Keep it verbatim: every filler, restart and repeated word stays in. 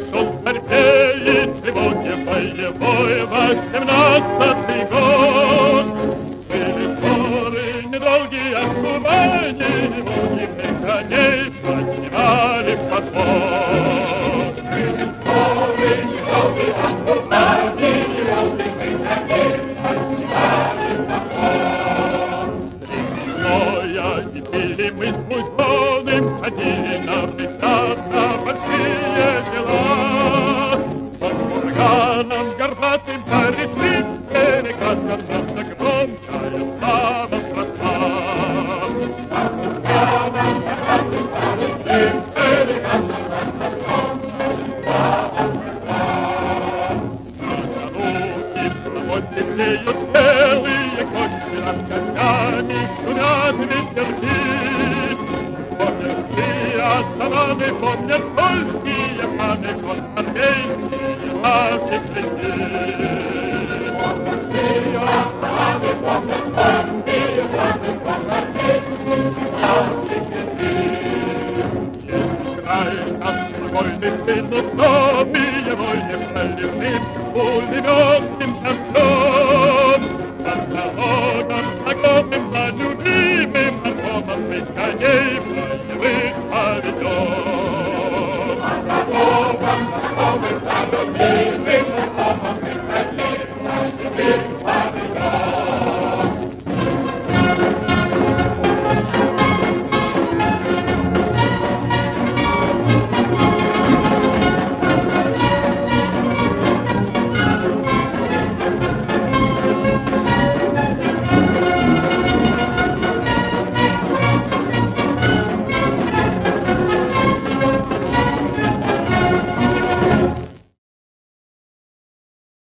шел в борьбе, и сегодня боевой восемнадцатый год. Были споры недолгие от Кубани, невольных коней поднимали в подвод. Были споры недолгие от Кубани, невольных коней поднимали в подвод. Древесноя не пили мы с Буденным, ходили на пляж на большие дела. Под курганом горбатым парит берега, сказался громкая слава братва. Под курганом горбатым парит берега, сказался громкая слава братва. На кону и самой теплеют белые кости над конями, шумят ветерки. Остановы помнят польские паны, константейские ваши цветы. Польские остановы помнят польские паны, константейские ваши цветы. Если край наш вольный сын, но мы его не проливным пулеметным концом.